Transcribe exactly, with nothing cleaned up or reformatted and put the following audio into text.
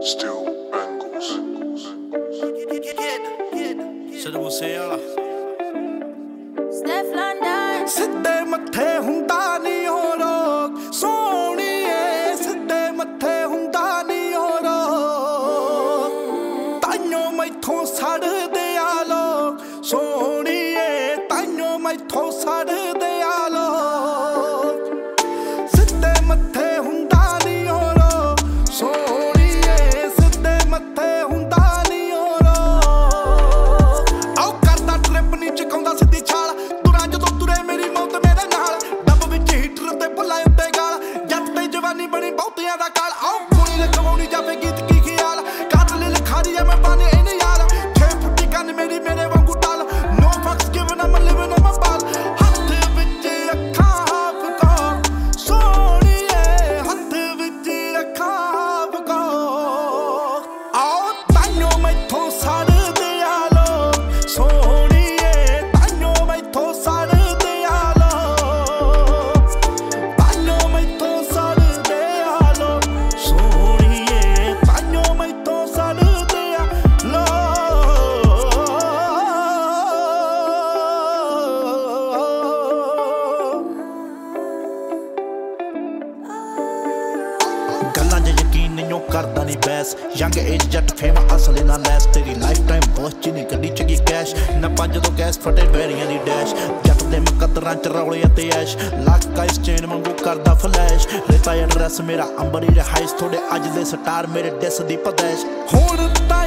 Still bangles. Sidhu Moose ਵਾਲਾ Steph London ਸਿੱਧੇ ਮੱਥੇ ਹੁੰਦਾ ਨੀ ਹੋ ਰੋਕ ਸੋਹਣੀਏ ਸਿੱਧੇ ਮੱਥੇ ਹੁੰਦਾ ਨੀ ਹੋ ਰੋਕ ਤਾਈਓ ਮੈਥੋਂ ਸੜਦੇ ਆ ਲੋਕ ਸੋਹਣੀਏ ਤਾਈਓ ਮੈਥੋਂ ਸੜਦੇ ਆ ਲੋਕ ਸਿੱਧੇ ਮੱਥੇ ਹੁੰਦਾ ਨੀ ਹੋ ਰੋਕ ਸੋਹਣੀਏ ਸਿੱਧੇ ਮੱਥੇ ਹੁੰਦਾ ਨੀ ਹੋ ਰੋਕ ਆਓ ਕਰਦਾ ਟ੍ਰਿਪ ਨੀ ਚਕਾਉਂਦਾ ਸਿੱਧੀ ਛਾਲ ਤੁਰਾਂ ਜਦੋਂ ਤੁਰੇ ਮੇਰੀ ਮੌਤ ਮੇਰੇ ਨਾਲ ਡੱਬ ਵਿੱਚ ਹੀਟਰ ਤੇ ਭੁੱਲਾ ਉੱਤੇ ਗਾਲ ਜੱਟ ਤੇ ਜਵਾਨੀ ਬਣੀ ਬਹੁਤਿਆਂ ਦਾ ਕਾਲ ਆਓ ਕੁੜੀ ਲਖਵਾਉਣੀ ਜਾਵੇ ਗੀਤ ਕੀ ਖਿਆਲ ਕਾਤਲ ਲਖਾਰੀ ਆ ਮੈਂ ਬਾਨੇ ਇਹਨੇ ਯਾਰ ਛੇ ਫੁੱਟੀ ਕੰਨ ਮੇਰੀ ਮੇਰੇ ਵਾਂਗੂ ਟਾਲ no fucks given I'm living on my ਬਾਲ ਹੱਥ ਵਿੱਚ ਅੱਖਾਂ ਹਾਫ ਕੋ ਸੋਹਣੀਏ ਹੱਥ ਵਿੱਚ ਅੱਖਾਂ ਹਾਫ ਕੋ ਆਓ ਤਾਈਓ ਮੈਥੋਂ ਸੜਦੇ ਆ ਲੋਕ ਸੋਹਣੀਏ ਤਾਈਓ ਮੈਥੋਂ ਸੜਦੇ ਆ ਲੋਕ ਤਾਈਓ ਮੈਥੋਂ ਸੜਦੇ ਆ ਲੋਕ ਸੋਹਣੀਏ ਤਾਈਓ ਮੈਥੋਂ ਸੜਦੇ ਆ ਲੋਕ ਗੱਲਾਂ 'ਚ ਯਕੀਨ ਨਹੀਂ ਉਹ ਕਰਦਾ ਨਹੀਂ ਬੈਸ ਯੰਗ ਏਜ ਜੱਟ ਫੇਮਾ ਅਸਲੇ ਨਾਲ ਲੈਸ ਤੇਰੀ ਲਾਈਫ ਟਾਈਮ ਬਸ ਚ ਨਹੀਂ ਗੱਡੀ ਚ ਗਈ ਕੈਸ਼ ਨਾ ਪੰਜ ਤੋਂ ਗੈਸ ਫਟੇ ਬੈਰੀਆਂ ਦੀ ਡੈਸ਼ ਜੱਟ ਦੇ ਮੁਕੱਦਰਾਂ ਚ ਰੌਲੇ ਅਤੇ ਐਸ਼ ਲੱਕ ਆਈਸ ਚੇਨ ਵਾਂਗੂ ਕਰਦਾ ਫਲੈਸ਼ ਰੇਤਾ ਐਡਰੈਸ ਮੇਰਾ ਅੰਬਰੀ ਰਿਹਾਇਸ਼ ਥੋੜੇ ਅੱਜ ਦੇ ਸਟਾਰ ਮੇਰੇ ਡਿਸ ਦੀ ਪਦੈਸ਼ ਹੁਣ ਤਾਂ